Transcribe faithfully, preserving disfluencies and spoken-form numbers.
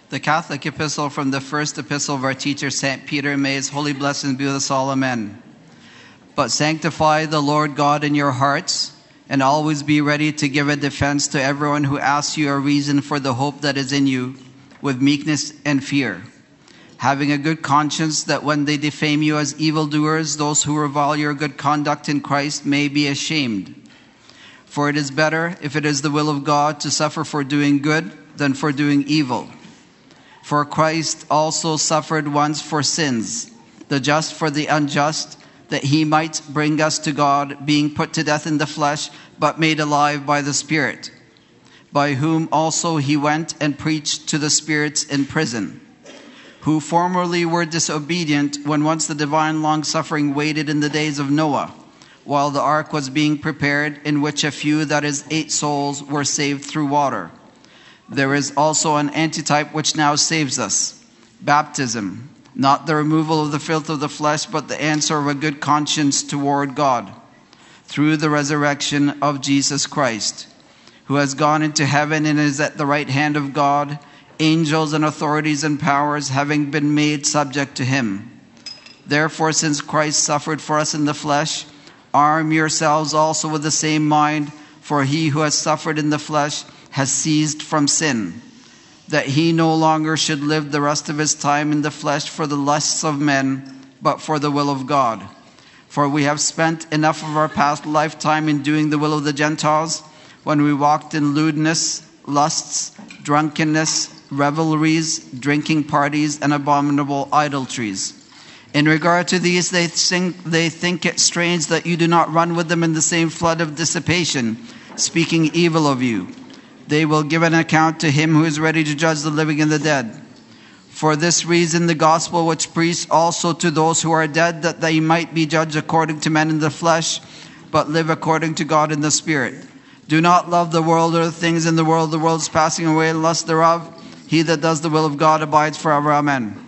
The Catholic Epistle from the first epistle of our teacher, Saint Peter, may his holy blessings be with us all. Amen. But sanctify the Lord God in your hearts, and always be ready to give a defense to everyone who asks you a reason for the hope that is in you, with meekness and fear, having a good conscience, that when they defame you as evildoers, those who revile your good conduct in Christ may be ashamed. For it is better, if it is the will of God, to suffer for doing good than for doing evil. For Christ also suffered once for sins, the just for the unjust, that he might bring us to God, being put to death in the flesh, but made alive by the Spirit, by whom also he went and preached to the spirits in prison, who formerly were disobedient when once the divine long-suffering waited in the days of Noah, while the ark was being prepared, in which a few, that is, eight souls, were saved through water. There is also an antitype which now saves us, baptism, not the removal of the filth of the flesh, but the answer of a good conscience toward God, through the resurrection of Jesus Christ, who has gone into heaven and is at the right hand of God, angels and authorities and powers having been made subject to him. Therefore, since Christ suffered for us in the flesh, arm yourselves also with the same mind, for he who has suffered in the flesh has ceased from sin, that he no longer should live the rest of his time in the flesh for the lusts of men, but for the will of God. For we have spent enough of our past lifetime in doing the will of the Gentiles, when we walked in lewdness, lusts, drunkenness, revelries, drinking parties, and abominable idolatries. In regard to these, they think, they think it strange that you do not run with them in the same flood of dissipation, speaking evil of you. They will give an account to him who is ready to judge the living and the dead. For this reason, the gospel which preached also to those who are dead, that they might be judged according to men in the flesh, but live according to God in the Spirit. Do not love the world or the things in the world. The world is passing away, and lust thereof. He that does the will of God abides forever. Amen.